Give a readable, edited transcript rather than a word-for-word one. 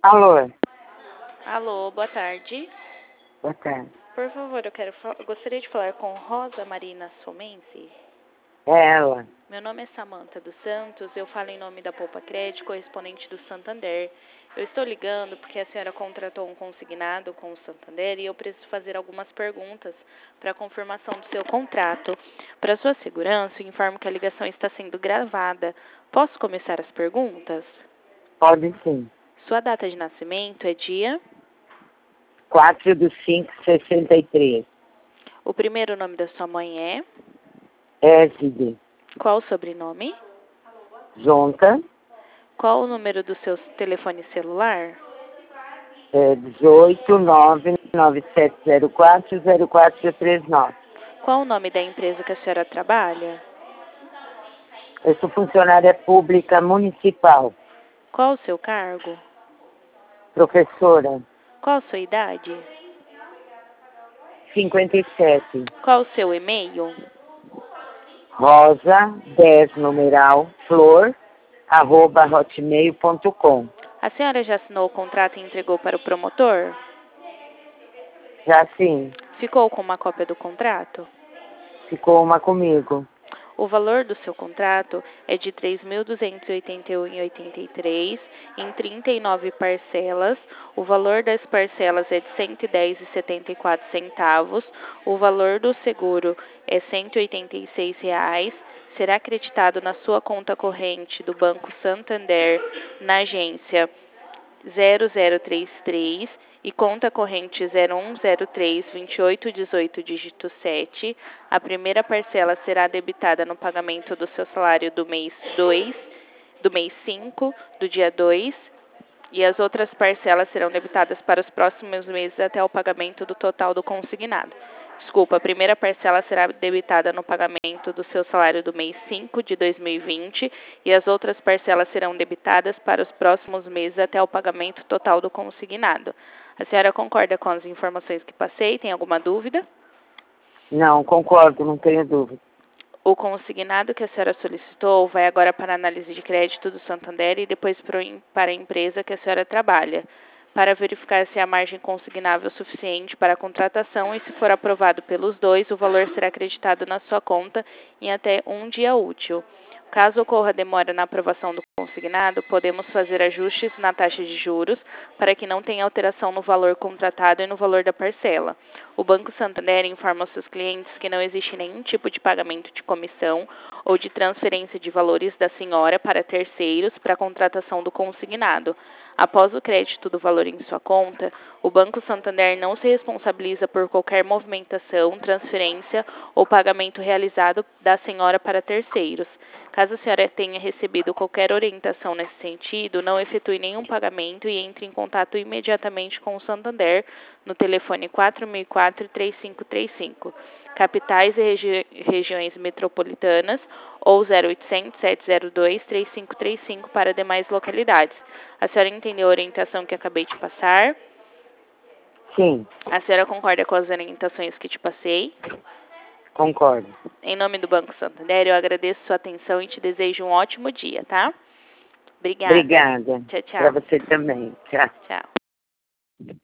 Alô, Alô, boa tarde. boa tarde. Por favor, eu gostaria de falar com Rosa Marina Somense. É ela. Meu nome é Samanta dos Santos, eu falo em nome da Poupa Crédito, correspondente do Santander. Eu estou ligando porque a senhora contratou um consignado com o Santander e eu preciso fazer algumas perguntas para a confirmação do seu contrato. Para sua segurança, eu informo que a ligação está sendo gravada. Posso começar as perguntas? Pode sim. Sua data de nascimento é dia? 4/5/63. O primeiro nome da sua mãe é? SD. Qual o sobrenome? Jonta. Qual o número do seu telefone celular? 18-99704-0439. Qual o nome da empresa que a senhora trabalha? Eu sou funcionária pública municipal. Qual o seu cargo? Professora. Qual a sua idade? 57. Qual o seu e-mail? Rosa 10 numeral flor @hotmail.com. A senhora já assinou o contrato e entregou para o promotor? Já sim, Ficou com uma cópia do contrato? ficou uma comigo. O valor do seu contrato é de R$ 3.281,83 em 39 parcelas. O valor das parcelas é de R$ 110,74. O valor do seguro é R$ 186. Será acreditado na sua conta corrente do Banco Santander na agência 0033 e conta corrente 01032818 dígito 7. A primeira parcela será debitada no pagamento do seu salário do mês 2, do mês 5, do dia 2, e as outras parcelas serão debitadas para os próximos meses até o pagamento do total do consignado. Desculpa, a primeira parcela será debitada no pagamento do seu salário do mês 5 de 2020 e as outras parcelas serão debitadas para os próximos meses até o pagamento total do consignado. A senhora concorda com as informações que passei? Tem alguma dúvida? Não, concordo, não tenho dúvida. O consignado que a senhora solicitou vai agora para a análise de crédito do Santander e depois para a empresa que a senhora trabalha, para verificar se a margem consignável é suficiente para a contratação e, se for aprovado pelos dois, o valor será acreditado na sua conta em até um dia útil. Caso ocorra demora na aprovação do consignado, podemos fazer ajustes na taxa de juros para que não tenha alteração no valor contratado e no valor da parcela. O Banco Santander informa aos seus clientes que não existe nenhum tipo de pagamento de comissão ou de transferência de valores da senhora para terceiros para a contratação do consignado. Após o crédito do valor em sua conta, o Banco Santander não se responsabiliza por qualquer movimentação, transferência ou pagamento realizado da senhora para terceiros. Caso a senhora tenha recebido qualquer orientação nesse sentido, não efetue nenhum pagamento e entre em contato imediatamente com o Santander no telefone 4004-3535, capitais e regiões metropolitanas, ou 0800 702 3535 para demais localidades. A senhora entendeu a orientação que acabei de passar? Sim, A senhora concorda com as orientações que te passei? concordo. Em nome do Banco Santander, eu agradeço sua atenção e te desejo um ótimo dia, tá? Obrigada. Obrigada. Tchau, Para tchau. você também. Tchau. Tchau.